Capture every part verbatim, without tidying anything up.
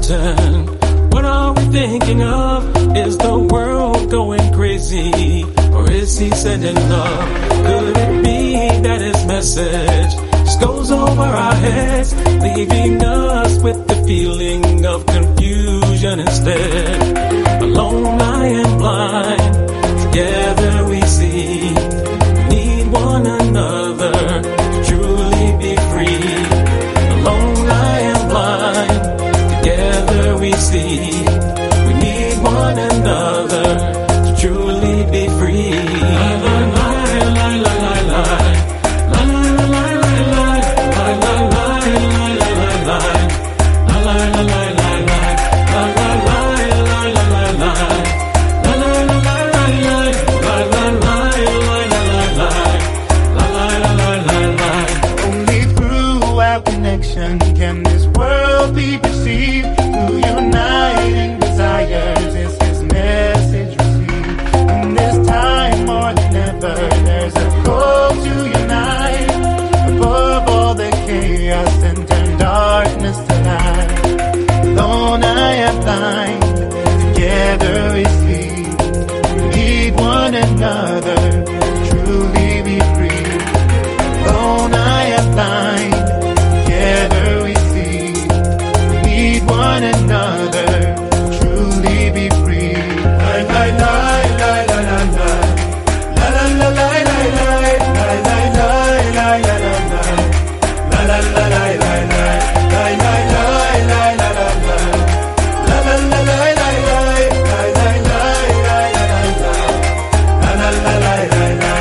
certain. What are we thinking of? Is the world going crazy? Or is he sending love? Could it be that his message just goes over our heads, leaving us with the feeling of confusion instead? Alone I am blind, together we see. We need one another to truly be free. Alone I am blind, together we see. We need one another to truly be free. La la la la la la la. La la la la la la. La la la la la la la. La la la la la la. La la la la la la la. La la la la la la. La la la la la la. Only through our connection can this world be perceived. Through uniting desires is his message received. In this time more than ever, there's a call to unite. Above all the chaos and turn darkness to light. Alone I am blind, together we see. We need one another to truly be free. Alone I am blind, together we see. We need one another to truly be free. La la la la la la la. La la la la la la. La la la la la la la. La la la la la la. La la la la la la la. La la la la la la. La la la la la la. La la la la la la.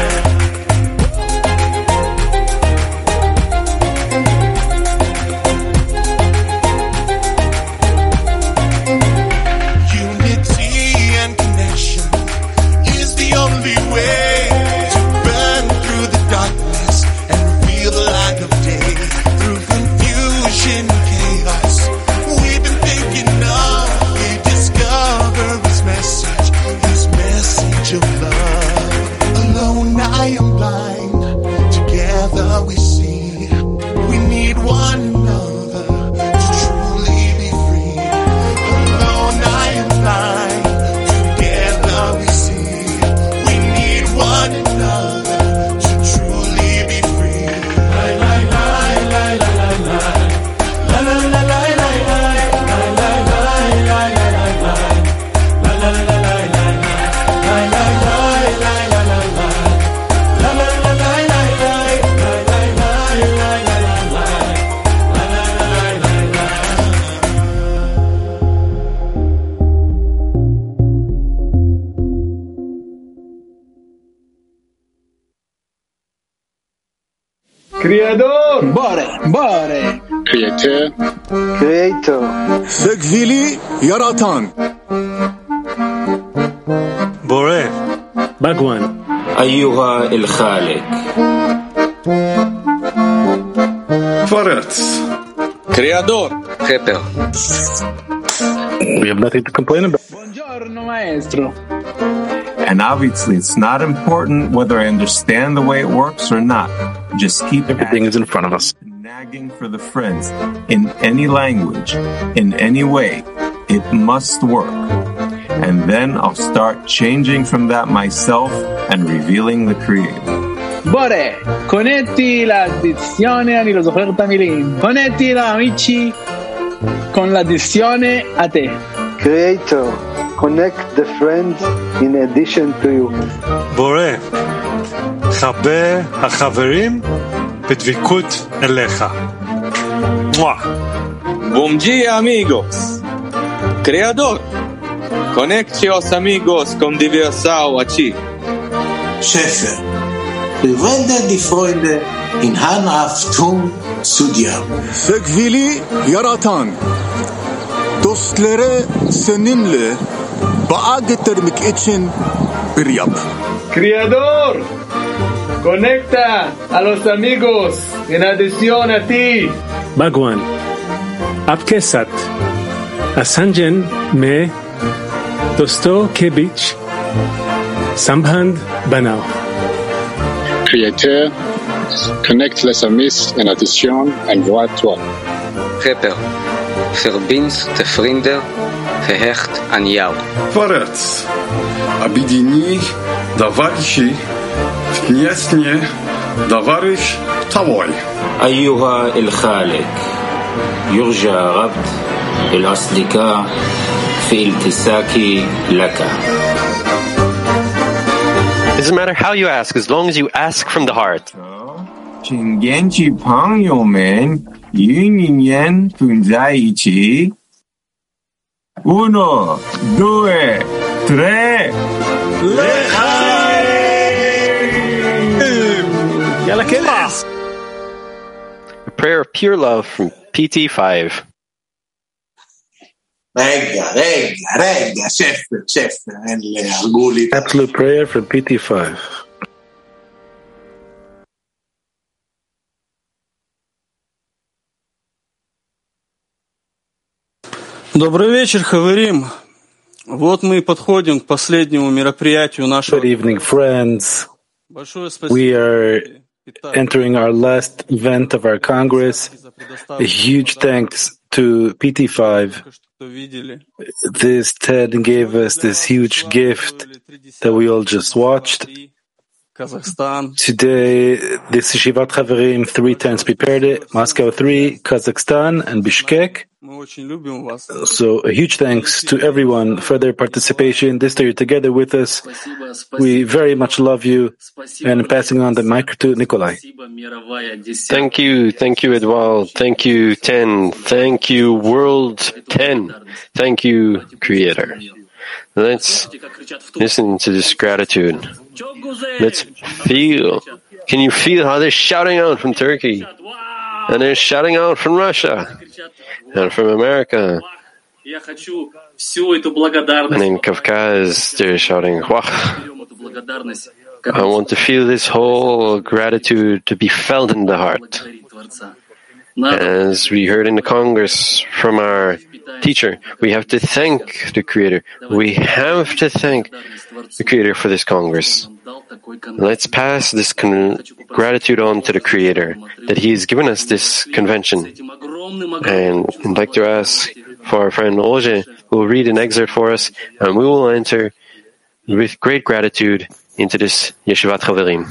Unity and connection is the only way to burn through the darkness and reveal the light of day. Through confusion and chaos, we've been thinking of, we discover his message, his message of love. Alone I am blind, together we see. We need one another to truly be free. Alone I am blind, together we see. We need one another to truly be free. La la la la la la la. La la la la la la. La la la la la la la. La la la la la la. La la la la la la la. La la la la la la. La la la la la la. La la la la la. Creator, Bore, Bore, Creator, Creator, Sevgili yaratan, Bore, Bagwan, أيها الخالق. Tvorec, Creador, Keter. we have nothing to complain about. Buongiorno maestro. And obviously, it's not important whether I understand the way it works or not. Just keep Everything is in front of us. nagging for the friends in any language, in any way. It must work. And then I'll start changing from that myself and revealing the Creator. Bore, connetti l'addizione, אני לא זוכר את המילים. Connetti la amici con l'addizione a te. Creator, connect the friends in addition to you. בורא, חבר החברים בדבקות אליך. Bom dia, amigos. Creador, conecte os amigos com diversão a ti. Schäfer, bewende die Freunde in Hanaftum zu dir. Sevgili yaratan, dostları seninle bağa getirmek için bir yap. Creador, conecta a los amigos en adición a ti. Bagwan, Abkesat, Asanjen me Dosto Kebich, Samband Banao. Createur, connecte les amis en addition envoie toi. Keter. verbindst de vrienden, verhecht aan jou. Творец, объедини, товарищи, внесне, товарищ твой. أيها الخالق يرجى ربط الأصدقاء في التساكي لك. Doesn't matter how you ask, as long as you ask from the heart. 친겐지 방요면 유인년 분자이치. Uno, due, tre. A prayer of pure love from P T five. Regga, regga, regga, chef, chef, auguri. Absolute prayer from P T five. Добрый вечер, Хаверим. Вот мы подходим к последнему мероприятию нашего. Good evening, friends. We are entering our last event of our Congress. A huge thanks to P T five. This Ted gave us this huge gift that we all just watched. Today, this Yeshivat Chaverim three times prepared it, Moscow three, Kazakhstan, and Bishkek. So a huge thanks to everyone for their participation. This day you're together with us. We very much love you. And passing on the mic to Nikolai. Thank you, thank you, Edwald. Thank you, ten. Thank you, World ten. Thank you, Creator. Let's listen to this gratitude. Let's feel. Can you feel how they're shouting out from Turkey? And they're shouting out from Russia. And from America. And in Kafkaz, they're shouting, Wah! I want to feel this whole gratitude to be felt in the heart. As we heard in the Congress from our teacher, we have to thank the Creator. We have to thank the Creator for this Congress. Let's pass this con- gratitude on to the Creator, that He has given us this convention. And I'd like to ask for our friend Oje, who will read an excerpt for us, and we will enter with great gratitude into this Yeshivat Chaverim.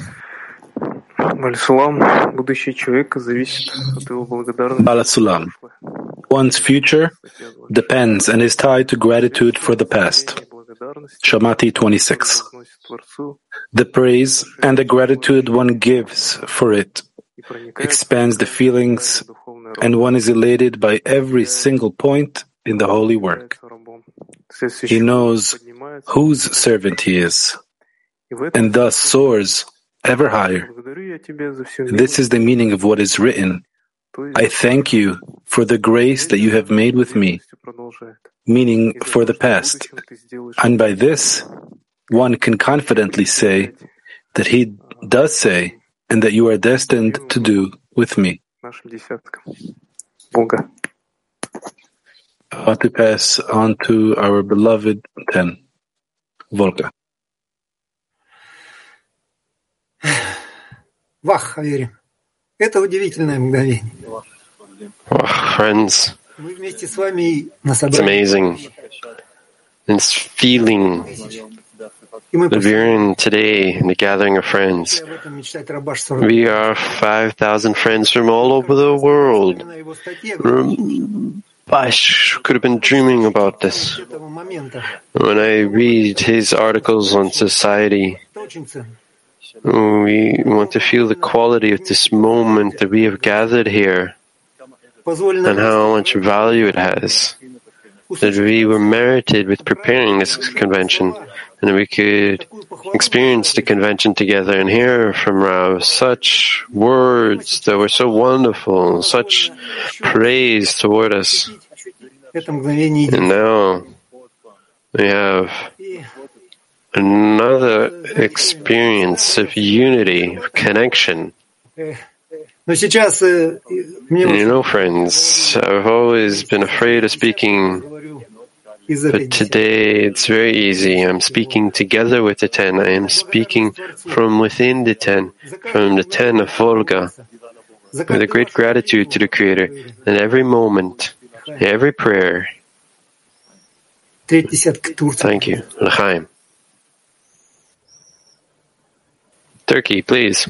Balasulam. One's future depends and is tied to gratitude for the past. Shamati twenty-six. The praise and the gratitude one gives for it expands the feelings, and one is elated by every single point in the holy work. He knows whose servant he is, and thus soars ever higher. This is the meaning of what is written. I thank you for the grace that you have made with me, meaning for the past. And by this, one can confidently say that he does say and that you are destined to do with me. I want to pass on to our beloved ten. Volga. Вах, Хаверим. Это удивительное мгновение. Oh, friends, Мы вместе с вами на it's собрании. amazing. This feeling that we're in today in the gathering of friends. Об этом мечтать Рабаш сорок. We are five thousand friends from all over the world. Bash could have been dreaming about this. Этого момента. When I read his articles on society, Это очень ценно. we want to feel the quality of this moment that we have gathered here and how much value it has. That we were merited with preparing this convention and that we could experience the convention together and hear from Rav such words that were so wonderful, such praise toward us. Это мгновение And now we have another experience of unity, of connection. Но сейчас э, мне And you know, friends, I've always been afraid of speaking, but today it's very easy. I'm speaking together with the ten. I am speaking from within the ten, from the ten of Volga, with a great gratitude to the Creator. And every moment Every prayer. Thank you. L'chaim. Turkey, please.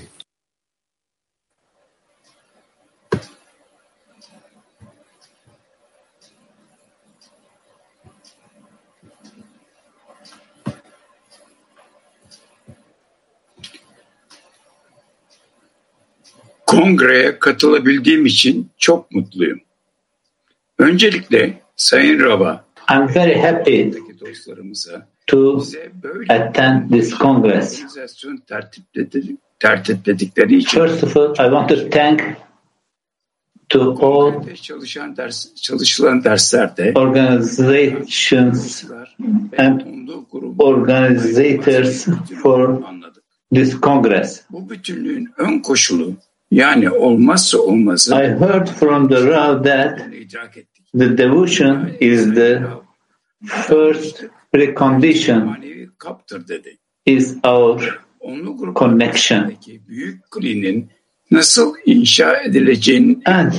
Kongreye katılabildiğim için çok mutluyum. Öncelikle Sayın Rab'a, I'm very happy to attend this Congress. tertipledikleri için. First of all, I want to thank to all çalışan ders, çalışılan derslerde organizations and organizers for this Congress. Bu bütünlüğün ön koşulu, yani olmazsa olmazı. I heard from the Rav that the devotion is the first precondition, is our connection. Büyük klinin nasıl inşa edileceğini and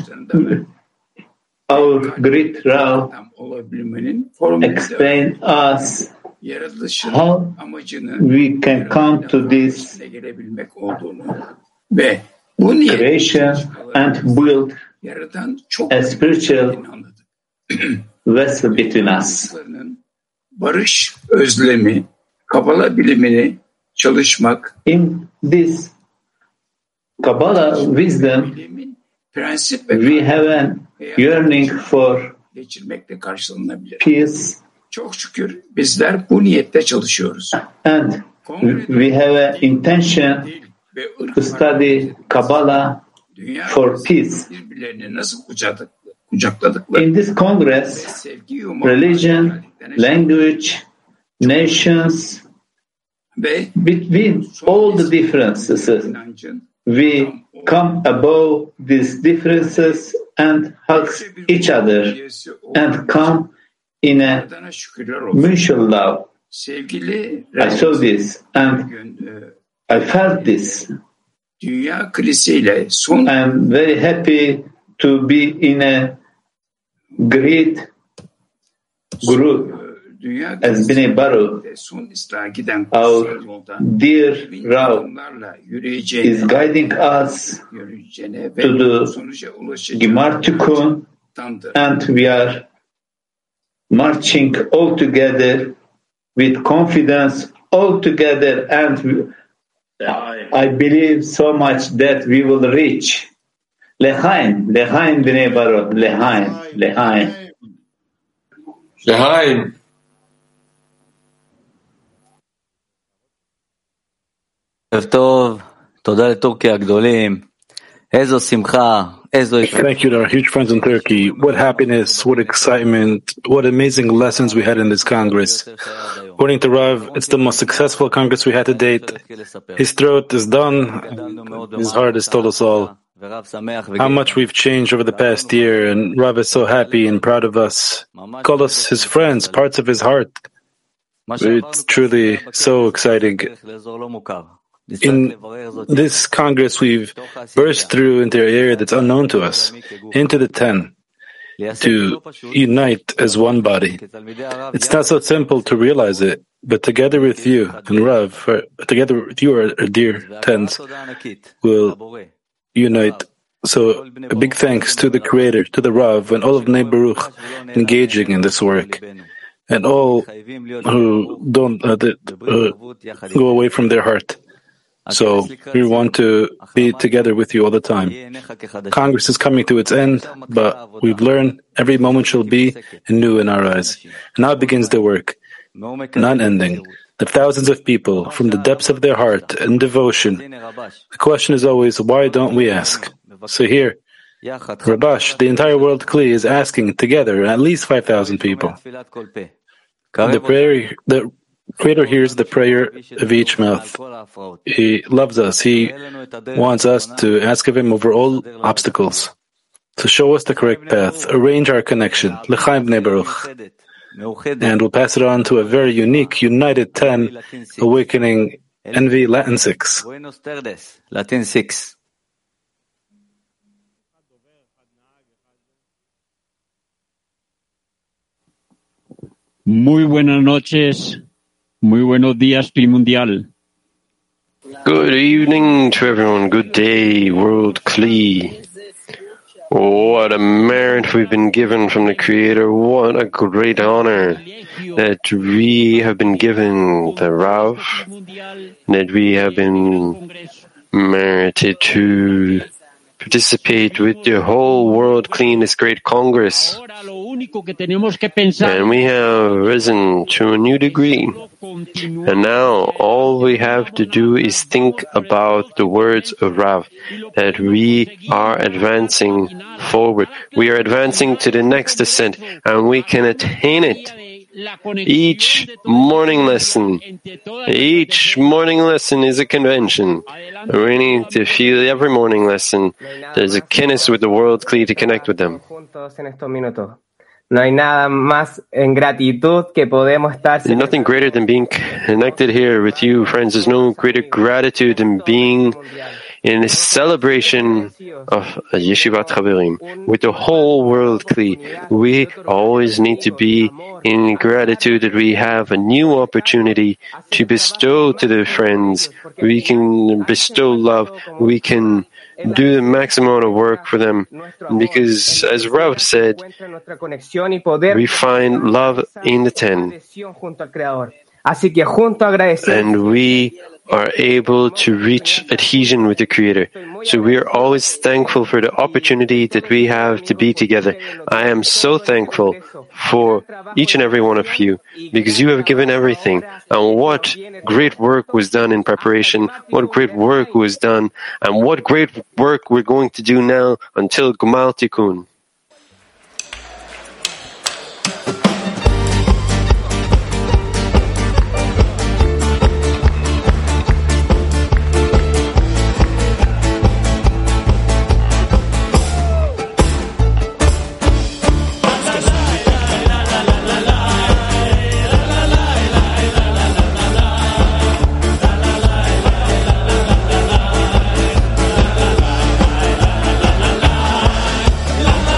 our great Rav explain us how we can come to this creation and build a spiritual vessel between us. Barış özlemi, Kabala bilimini çalışmak. In this Kabbalah wisdom, we have a yearning for peace. Çok şükür bizler bu niyette çalışıyoruz. And we have an intention to study Kabbalah for peace. In this Congress, religion, language, nations, between all the differences, we come above these differences and hug each other and come in a mutual love. I saw this and I felt this. I am very happy to be in a great group as Bnei Baruch. Our dear Rav is guiding us to the Gemar Tikkun, and we are marching all together with confidence all together, and I believe so much that we will reach. Lechaim, Lechaim Bnei Baruch, Lechaim, Lechaim. Lechaim. ערב טוב, תודה לטורקיה הגדולים. איזו שמחה, איזו... Thank you to our huge friends in Turkey. What happiness, what excitement, what amazing lessons we had in this Congress. According to Rav, it's the most successful Congress we had to date. His throat is done, his heart has told us all how much we've changed over the past year, and Rav is so happy and proud of us. Call us his friends, parts of his heart. It's truly so exciting. In this Congress, we've burst through into an area that's unknown to us, into the ten, to unite as one body. It's not so simple to realize it, but together with you and Rav, or together with you, our dear tens, will unite. So a big thanks to the Creator, to the Rav, and all of Bnei Baruch engaging in this work, and all who don't uh, that, uh, go away from their heart. So we want to be together with you all the time. Congress is coming to its end, but we've learned every moment shall be new in our eyes. Now begins the work, non-ending. The thousands of people, from the depths of their heart and devotion. The question is always, why don't we ask? So here, Rabash, the entire world Kli, is asking together at least five thousand people. The prayer, the Creator hears the prayer of each mouth. He loves us. He wants us to ask of Him over all obstacles, to show us the correct path, arrange our connection. L'chaim Bnei Baruch. And we'll pass it on to a very unique, united ten, awakening Envy Latin six. Latin six. Muy buenas noches, muy buenos días, Cli Mundial. Good evening to everyone. Good day, World Kli. What a merit we've been given from the Creator. What a great honor that we have been given the Rav, that we have been merited to participate with the whole World Kli in this great Congress. And we have risen to a new degree. And now all we have to do is think about the words of Rav, that we are advancing forward. We are advancing to the next ascent, and we can attain it. Each morning lesson, each morning lesson is a convention. We need to feel every morning lesson there's a kinnis with the World Kli to connect with them. No hay nada más en gratitud que podemos estar. There's nothing greater than being connected here with you, friends. There's no greater gratitude than being in a celebration of Yeshivat Chaverim with the whole World Kli. We always need to be in gratitude that we have a new opportunity to bestow to the friends. We can bestow love. We can do the maximum amount of work for them, because as Rav said, we find love in the ten, and we are able to reach adhesion with the Creator. So we are always thankful for the opportunity that we have to be together. I am so thankful for each and every one of you, because you have given everything. And what great work was done in preparation, what great work was done, and what great work we're going to do now until Gumal Tikkun. La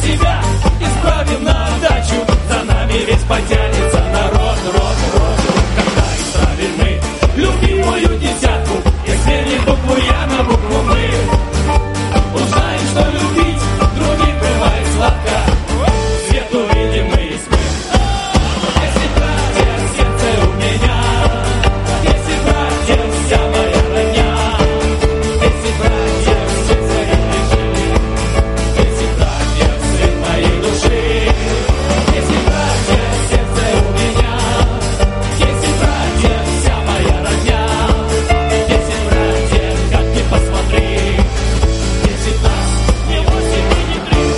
себя исправим на отдачу. За нами весь потянется народ, рот, рот. Когда исправим мы любимую десятку, и сменим букву я на букву мы, узнаем, что любить других бывает сладко. Свет увидим мы из тьмы. Если братья, сердце у меня, если братья, вся моя родня, если братья, все цари жили, если братья, свет моей души, если братья, сердце у меня, если братья, вся моя родня, если братья, как ни посмотри, если нас не восемь и не три.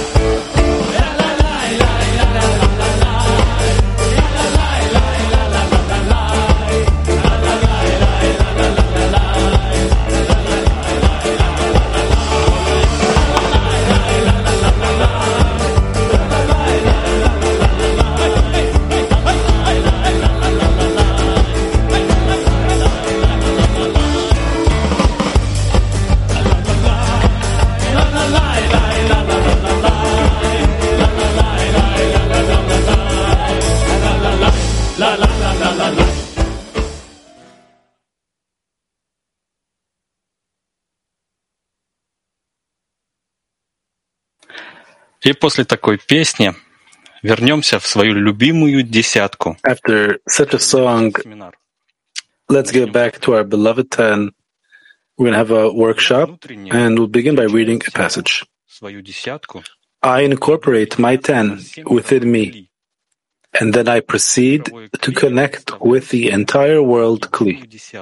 И после такой песни вернемся в свою любимую десятку. After such a song, let's get back to our beloved ten. We're going to have a workshop, and we'll begin by reading a passage. Свою десятку. I incorporate my ten within me, and then I proceed to connect with the entire world Kli.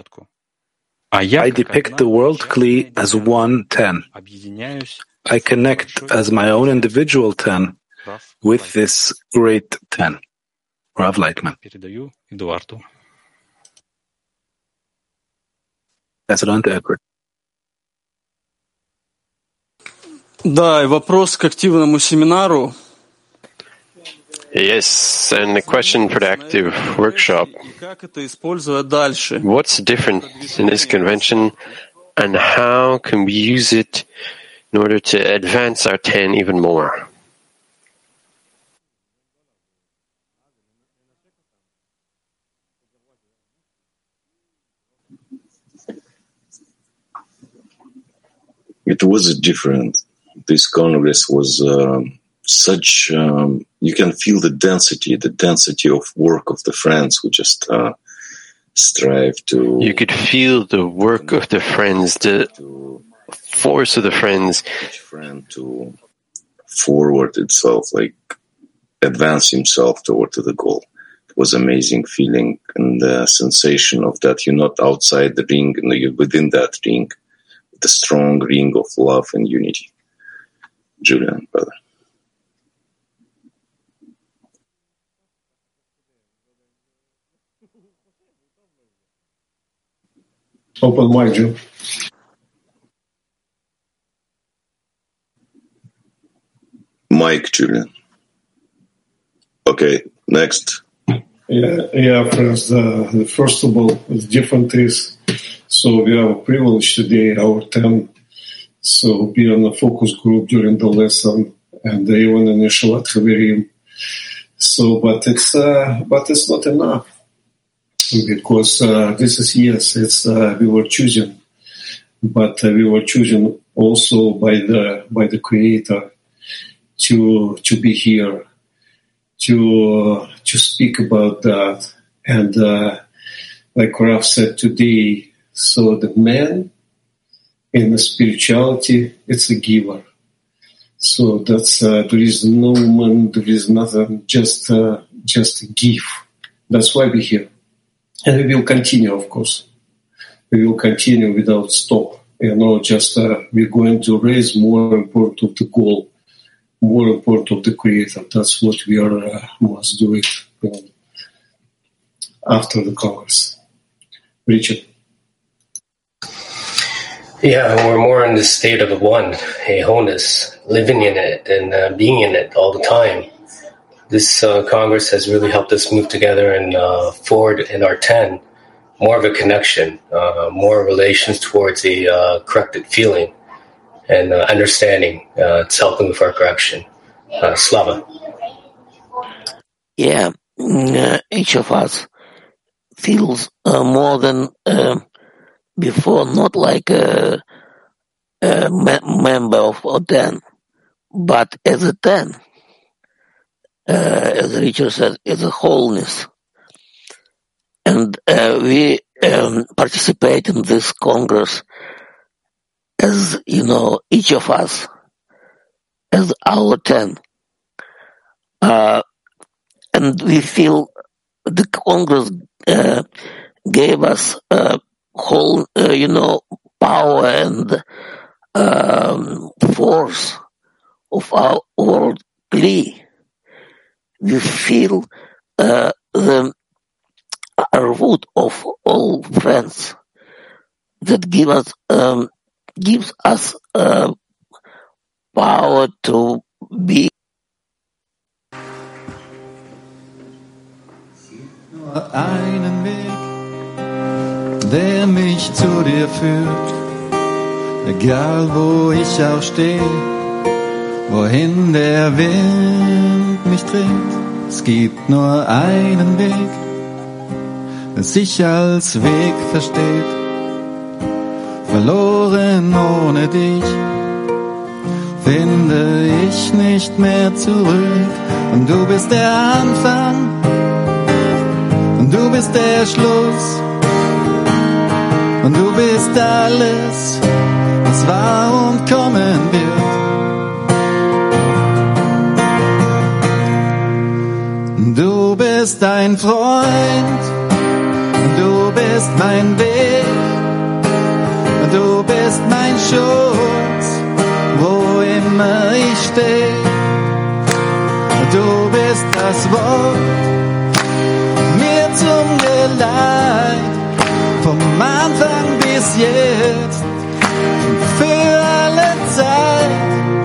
I depict the world Kli as one ten. I connect as my own individual ten with this great ten. Rav Lightman. Передаю Эдуарду. Pass it on to Edward. Да, и вопрос к активному семинару. Yes, and the question for the active workshop. Как это использовать дальше? What's different in this convention, and how can we use it in order to advance our ten even more? It was different. This Congress was uh, such, um, you can feel the density, the density of work of the friends who just uh, strive to... You could feel the work of the friends, the force of the friends. Each friend to forward itself, like advance himself toward to the goal. It was amazing feeling and the sensation of that you're not outside the ring and you're within that ring. The strong ring of love and unity. Julian, brother. Open mic, Jim. Mike, Julian. Okay, next. Yeah, yeah, friends. Uh, the first of all, the different is, so we have a privilege today, our ten, so be on a focus group during the lesson and even in Shalat Chaverim. So, but it's uh, but it's not enough because uh, this is yes, it's uh, we were chosen, but uh, we were chosen also by the by the Creator to to be here, to uh, to speak about that, and uh, like Rav said today. So the man in the spirituality, it's a giver. So that's uh, there is no man, there is nothing, just uh, just a give. That's why we're here, and we will continue, of course. We will continue without stop. You know, just uh, we're going to raise more important of the goal, more important of the Creator. That's what we are uh, must do it you know, after the Congress. Richard. Yeah, we're more in the state of the one, a wholeness, living in it and uh, being in it all the time. This uh, Congress has really helped us move together and uh, forward in our ten, more of a connection, uh, more relations towards a uh, corrected feeling and uh, understanding. Uh, it's helping with our correction. Uh, Slava. Yeah, uh, each of us feels uh, more than uh, before, not like a, a me- member of O T A N, but as a T A N, uh, as Richard said, as a wholeness. And uh, we um, participate in this Congress as, you know, each of us, as our T A N. Uh, and we feel the Congress uh, gave us uh, whole, uh, you know, power and um, force of our world Kli. We feel uh, the root of all friends that give us um, gives us uh, power to be. Nur einen Weg, der mich zu dir führt, egal wo ich auch stehe, wohin der Wind mich trägt. Es gibt nur einen Weg, der sich als Weg versteht. Verloren ohne dich finde ich nicht mehr zurück. Und du bist der Anfang und du bist der Schluss und du bist alles, was war und kommen wird. Du bist ein Freund, du bist mein Weg, du bist mein Schutz, wo immer ich stehe. Du bist das Wort, mir zum Geleit, vom Anfang bis jetzt, für alle Zeit.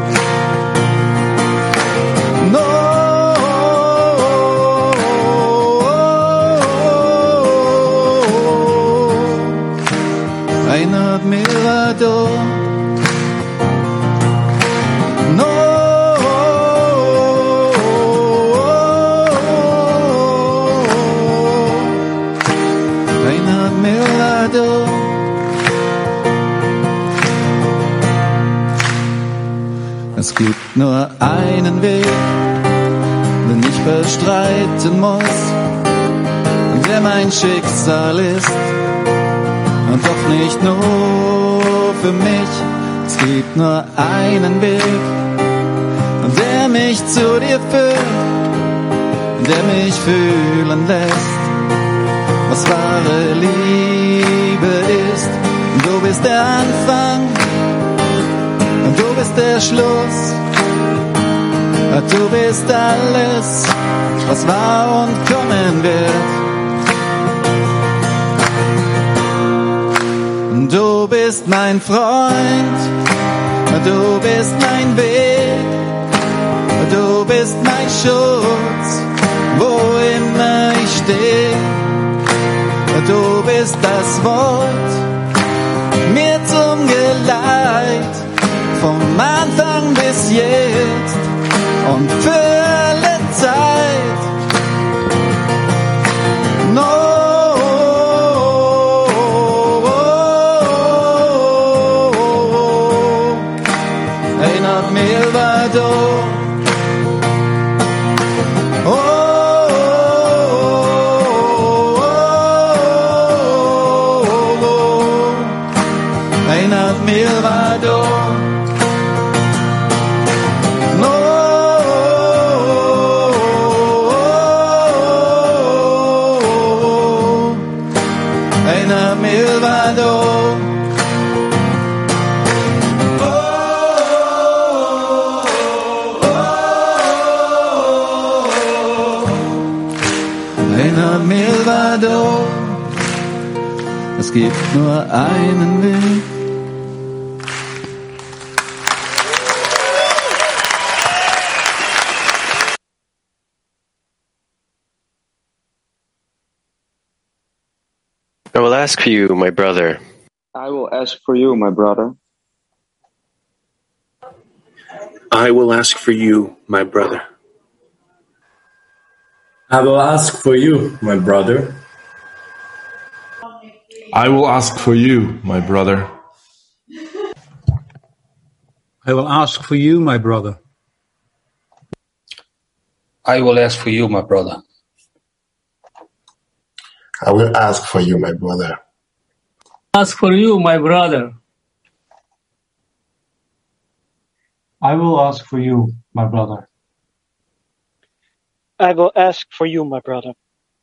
Reinhard Mirador. No. Reinhard Mirador. Es gibt nur einen Weg, den ich bestreiten muss, der mein Schicksal ist. Und doch nicht nur für mich, es gibt nur einen Weg, der mich zu dir führt, der mich fühlen lässt, was wahre Liebe ist. Du bist der Anfang und du bist der Schluss, du bist alles, was war und kommen wird. Du bist mein Freund, du bist mein Weg, du bist mein Schutz, wo immer ich stehe. Du bist das Wort, mir zum Geleit, vom Anfang bis jetzt und für alle Zeit. No. Mirador. Oh, oh, oh, oh, oh. Reinhard Mirador. No. Reinhard Mirador. Mirador. Es gibt nur einen Weg. I will ask for you, my brother. I will ask for you, my brother. I will ask for you, my brother. I will ask for you, my brother. I will ask for you, my brother. I will ask for you, my brother. I will ask for you, my brother. I will ask for you, my brother. Ask for you, my brother. I will ask for you, my brother. I will ask for you, my brother.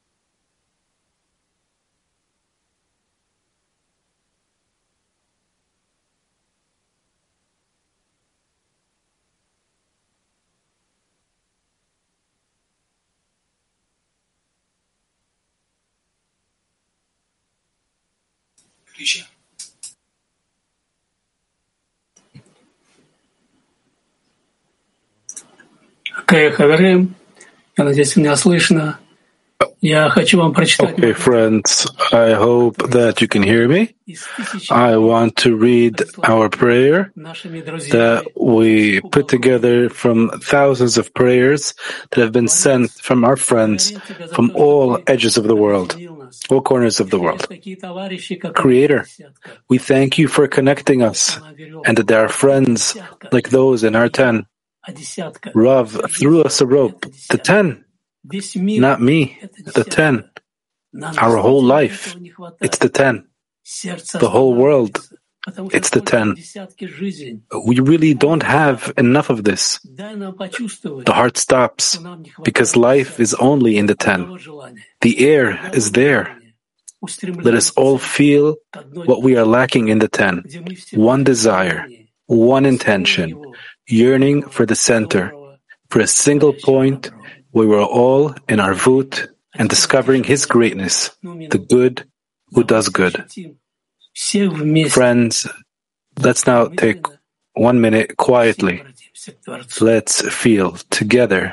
Окей, хаверим. Я надеюсь, меня слышно. Я хочу вам прочитать. Okay, friends, I hope that you can hear me. I want to read our prayer that we put together from thousands of prayers that have been sent from our friends from all edges of the world, all corners of the world. Creator, we thank you for connecting us and that there are friends like those in our ten. Rav threw us a rope, the ten. Not me, the ten. Our whole life, it's the ten. The whole world, it's the ten. We really don't have enough of this. The heart stops because life is only in the ten. The air is there. Let us all feel what we are lacking in the ten. One desire, one intention, yearning for the center, for a single point where we're all in our voot and discovering His greatness, the good who does good. Friends, let's now take one minute quietly. Let's feel together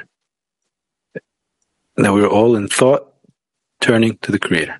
that we're all in thought, turning to the Creator.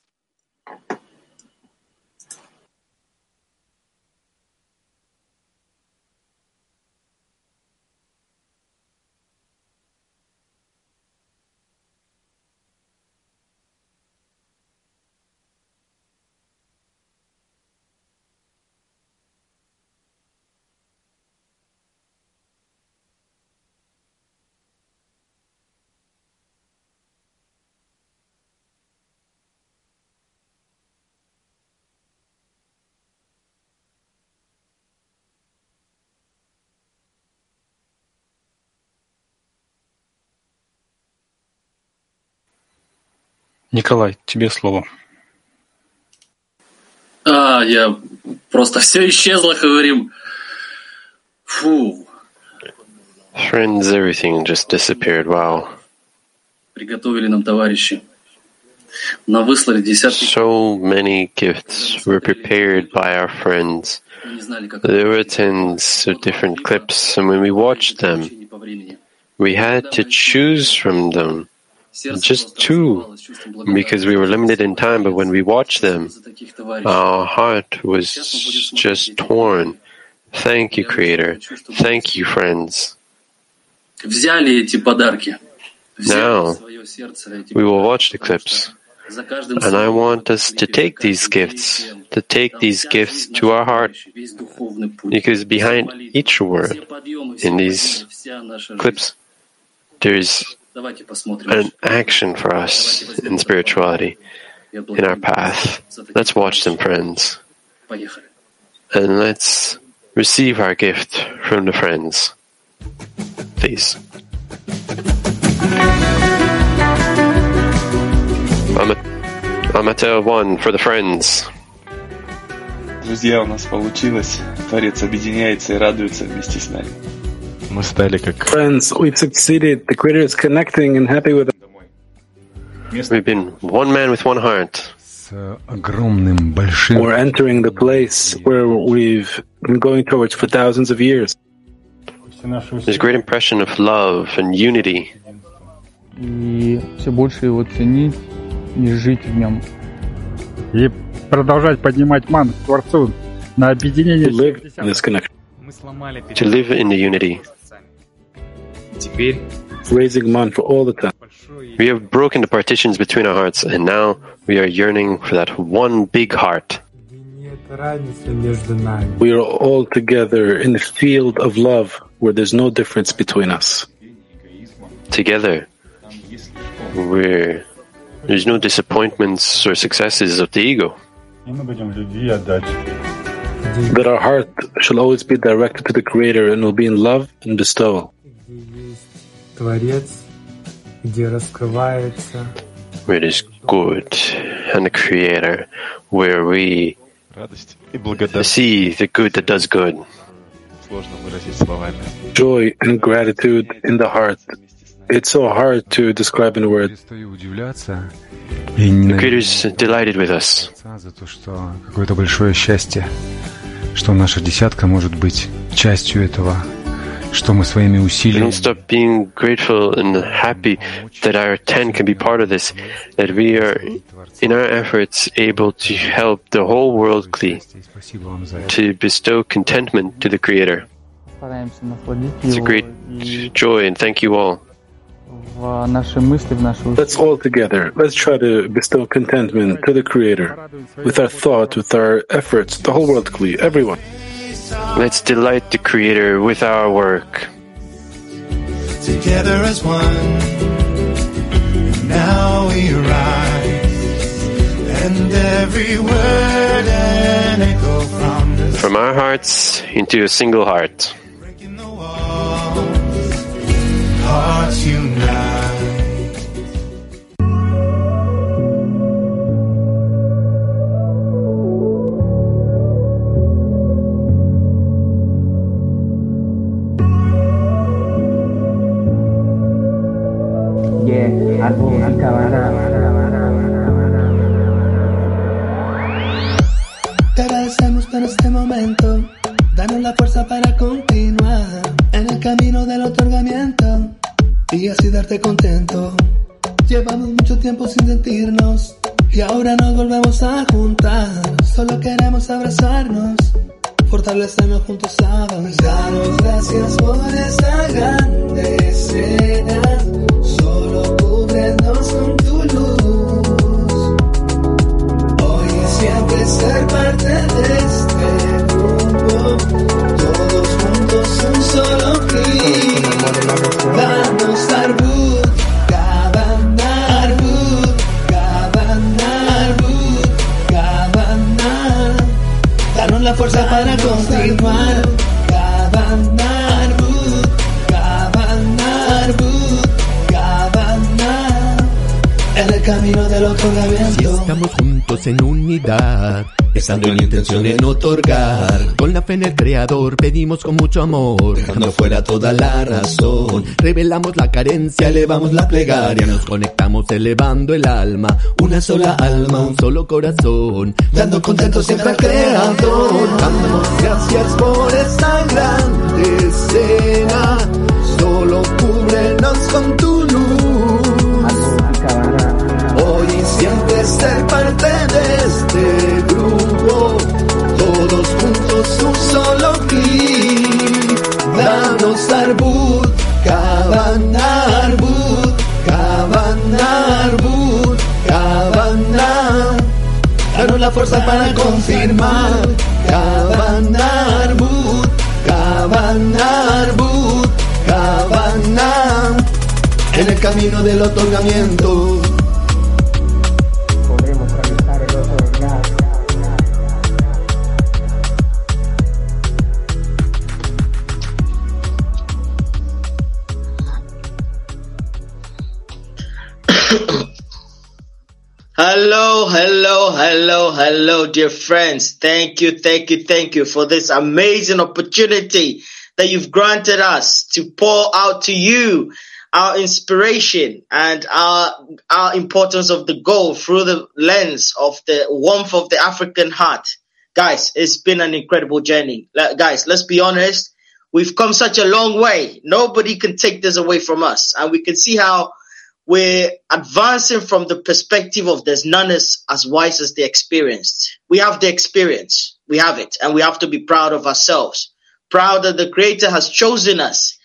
Николай, тебе слово. А, я просто все исчезло, говорим. Фу. Friends, everything just disappeared. Wow. Приготовили нам товарищи. Нам выслали десятки. So many gifts were prepared by our friends. There were tens of different clips, and when we watched them, we had to choose from them. Just two, because we were limited in time, but when we watched them, our heart was just torn. Thank you, Creator. Thank you, friends. Now, we will watch the clips, and I want us to take these gifts, to take these gifts to our heart, because behind each word in these clips, there's an action for us in spirituality, in our path. Let's watch them, friends. And let's receive our gift from the friends. Please. Amateur one for the friends. Друзья, у нас получилось. Творец объединяется и радуется вместе с нами. Мы стали как... Friends, we've succeeded. The Creator is connecting and happy with us. We've been one man with one heart. We're entering the place where we've been going towards for thousands of years. There's a great impression of love and unity. И все больше его ценить и жить в нем. И продолжать поднимать ман к Творцу на объединение. To live in this connection. To live in the unity, raising man for all the time. We have broken the partitions between our hearts, and now we are yearning for that one big heart. We are all together in the field of love where there's no difference between us. Together, where there's no disappointments or successes of the ego. That our heart shall always be directed to the Creator and will be in love and bestowal. Where it is good and the Creator, where we see the good that does good. Joy and gratitude in the heart. It's so hard to describe in words. The Creator is delighted with us. Какое-то большое счастье, что наша десятка может быть частью этого, что мы своими We усилиями. don't stop being grateful and happy that our ten can be part of this, that we are, in our efforts, able to help the whole world to bestow contentment to the Creator. It's a great joy, and thank you all. Let's all together, let's try to bestow contentment to the Creator, with our thought, with our efforts, the whole world, everyone. Let's delight the Creator with our work. Together as one, now we rise, and every word an echo from the From our hearts into a single heart. hearts unite. Te agradecemos por este momento, danos la fuerza para continuar en el camino del otorgamiento y así darte contento. Llevamos mucho tiempo sin sentirnos y ahora nos volvemos a juntar. Solo queremos abrazarnos, fortalecernos juntos a avanzar. Danos gracias por esta grande escena, solo cúbrenos con tu luz. Hoy y siempre ser parte de este grupo, todos juntos un solo clic. Danos arbut, Kavanah, arbut, Kavanah, arbut, Kavanah. Danos la fuerza para continuar. Kavanah, arbut, Kavanah, arbut, Kavanah. En el camino del otorgamiento. Si estamos juntos en unidad, estando en intención en otorgar, con la fe en el Creador pedimos con mucho amor, dejando fuera toda la razón. Revelamos la carencia, elevamos la plegaria, nos conectamos elevando el alma, una sola alma, un solo corazón, dando contento siempre al Creador. Damos gracias por esta grande escena, solo cúbrenos con tu luz. Hoy y siempre ser parte de este grupo, todos juntos un solo clic. Danos arbut, Kavanah, arbut, Kavanah, arbut, Kavanah. Danos la fuerza para confirmar. Kavanah, arbut, Kavanah, arbut, Kavanah. En el camino del otorgamiento. Podremos realizar el otorgamiento. Hello, hello, hello, hello, dear friends. Thank you, thank you, thank you for this amazing opportunity that you've granted us to pour out to you our inspiration and our our importance of the goal through the lens of the warmth of the African heart. Guys, it's been an incredible journey. Like, guys, let's be honest. We've come such a long way. Nobody can take this away from us. And we can see how we're advancing from the perspective of there's none as, as wise as the experienced. We have the experience. We have it. And we have to be proud of ourselves. Proud that the Creator has chosen us.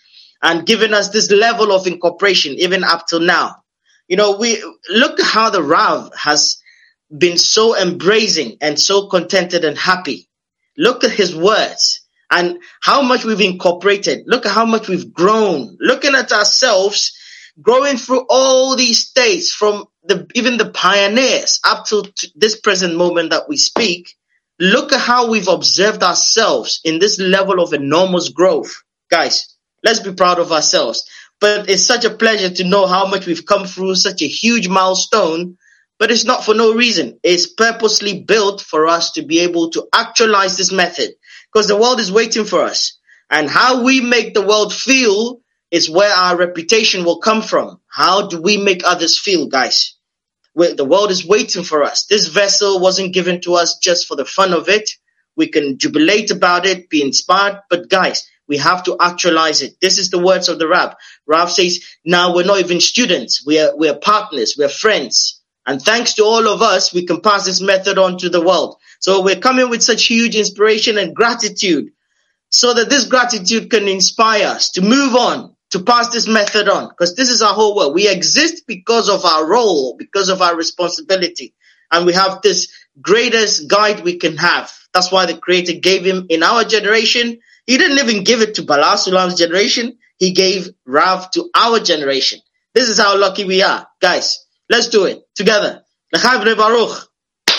and giving us this level of incorporation even up till now. You know, we look how the Rav has been so embracing and so contented and happy. Look at his words and how much we've incorporated. Look at how much we've grown. Looking at ourselves, growing through all these states from the even the pioneers up to this present moment that we speak. Look at how we've observed ourselves in this level of enormous growth. Guys, let's be proud of ourselves. But it's such a pleasure to know how much we've come through such a huge milestone. But it's not for no reason. It's purposely built for us to be able to actualize this method because the world is waiting for us. And how we make the world feel is where our reputation will come from. How do we make others feel, guys? The world is waiting for us. This vessel wasn't given to us just for the fun of it. We can jubilate about it, be inspired. But guys, we have to actualize it. This is the words of the Rav. Rav says, now we're not even students. We are, we are partners. We are friends. And thanks to all of us, we can pass this method on to the world. So we're coming with such huge inspiration and gratitude so that this gratitude can inspire us to move on, to pass this method on, because this is our whole world. We exist because of our role, because of our responsibility. And we have this greatest guide we can have. That's why the Creator gave him in our generation. He didn't even give it to Bala Sulam's generation. He gave Rav to our generation. This is how lucky we are. Guys, let's do it together. L'chaim Bnei Baruch.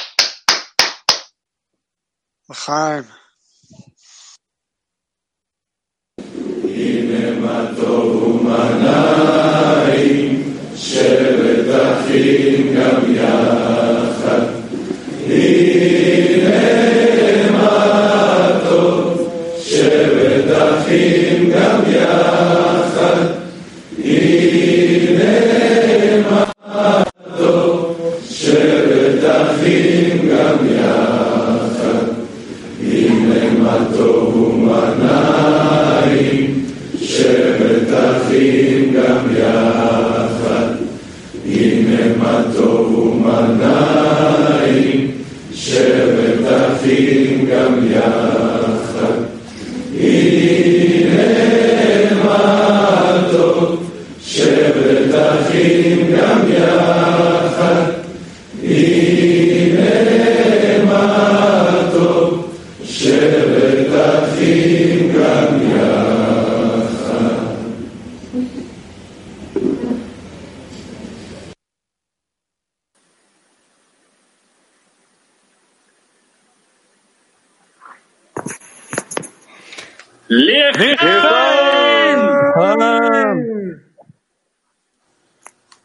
L'chaim. הנה מה טוב ומנעים, שבת אחים גם יחד. הנה מה טוב, שבת אחים גם יחד. הנה מה טוב, שבת אחים גם יחד. הנה מה טוב ומנעים, שבת אחים גם יחד. הנה מה טוב ומנעים, שבת אחים גם יחד. הנה מה טוב, שבת אחים גם יחד. הנה מה טוב, שבת אחים גם יחד. L'chaim!